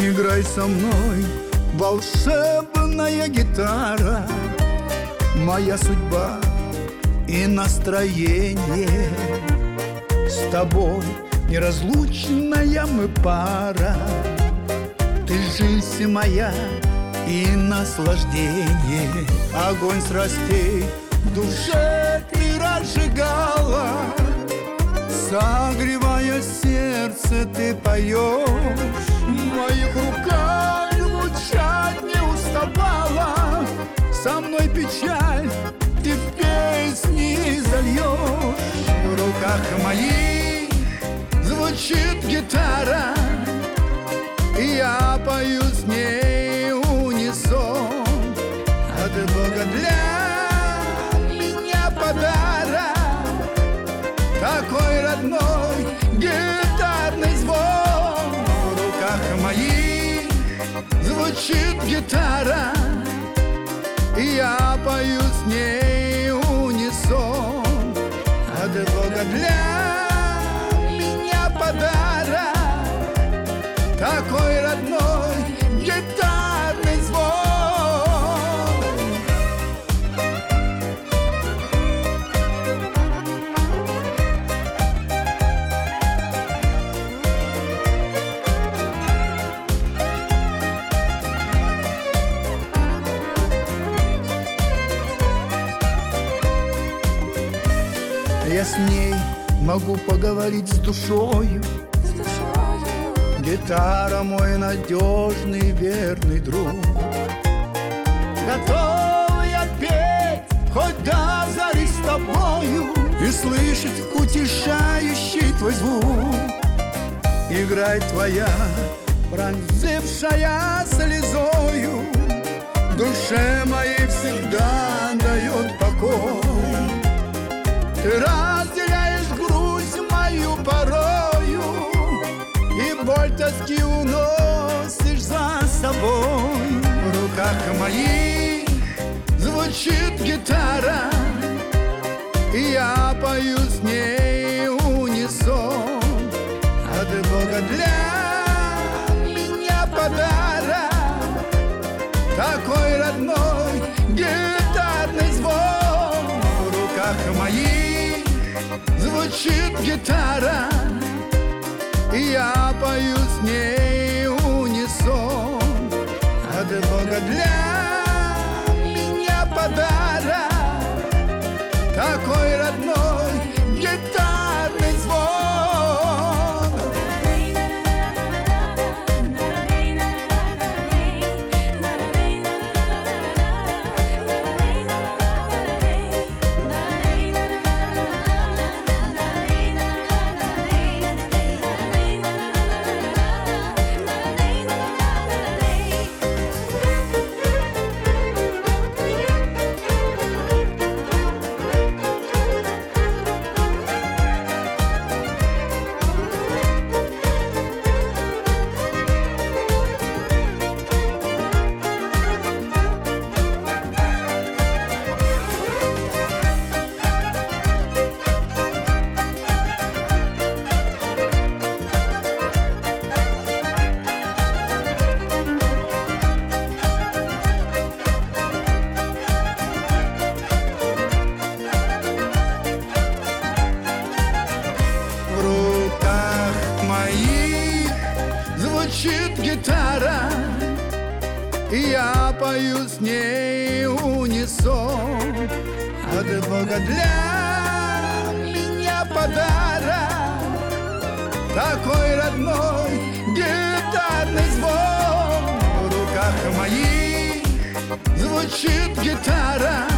Играй со мной, волшебная гитара, моя судьба и настроение. С тобой неразлучная мы пара, ты жизнь моя и наслаждение. Огонь страстей в душе ты разжигала, согревая сердце, ты поешь. В моих руках звучать не уставала, со мной печаль ты в песни зальешь. В руках моих звучит гитара, и я пою с ней унисон. От Бога для меня подарок, такой родной гитарный звон. В руках моих звучит гитара, и я пою с ней унисон. От Бога для меня подарок, такой родной гитарный звон. Я с ней могу поговорить с душою, гитара мой надежный верный друг. Готов я петь хоть до зари с тобою и слышать утешающий твой звук. Играй твоя, пронзившая слезою, душе моей всегда дает покой. Ты разделяешь грусть мою порою, и боль тоски уносишь за собой. В руках моих звучит гитара, и я пою с ней унисон. От Бога для меня подарок, такой родной гитарный звон. В руках моих звучит гитара, и я пою с ней унисон. От Бога для меня подарок, такой родной гитарный звон. Звучит гитара, и я пою с ней унисон. От Бога для меня подарок, такой родной гитарный звон. В руках моих звучит гитара,